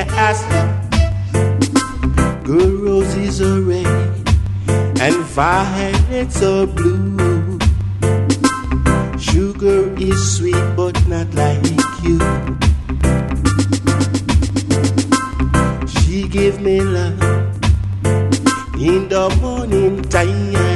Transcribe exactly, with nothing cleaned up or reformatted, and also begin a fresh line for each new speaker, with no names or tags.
grass. Good roses are red and violets are blue. Sugar is sweet but not like you. She give me love in the morning time.